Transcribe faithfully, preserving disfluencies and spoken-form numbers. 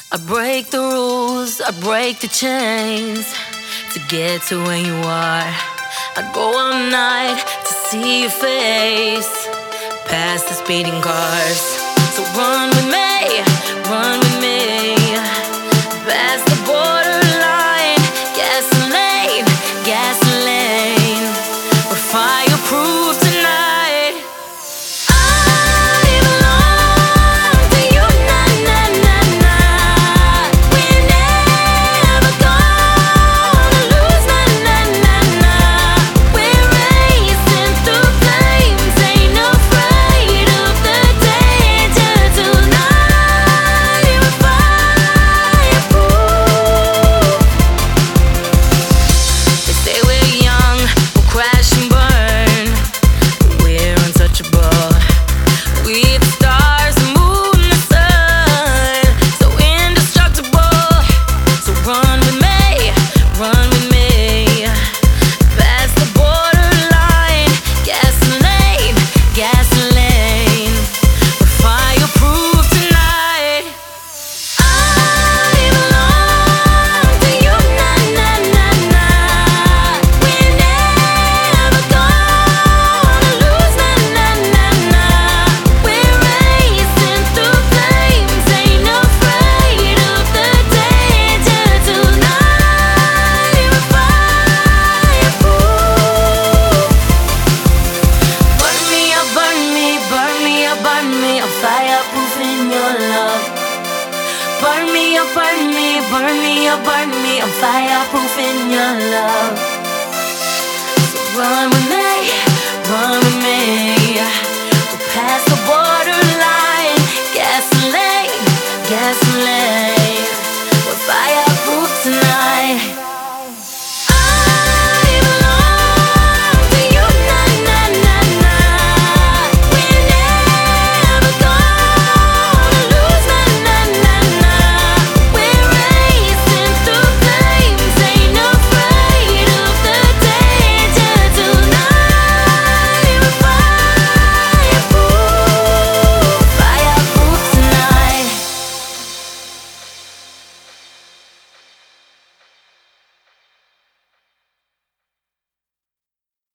I break the rules, I break the chains to get to where you are. I'd go all night to see your face, past the speeding cars. So run with me, run with me, past the borderline. Gasoline, gasoline, we're fireproof tonight. Fireproof in your love. Burn me up, burn me, burn me up, burn me. I'm fireproof in your love. So run with me, run with me. We're past the borderline. Gasoline, gasoline. We're fireproof tonight.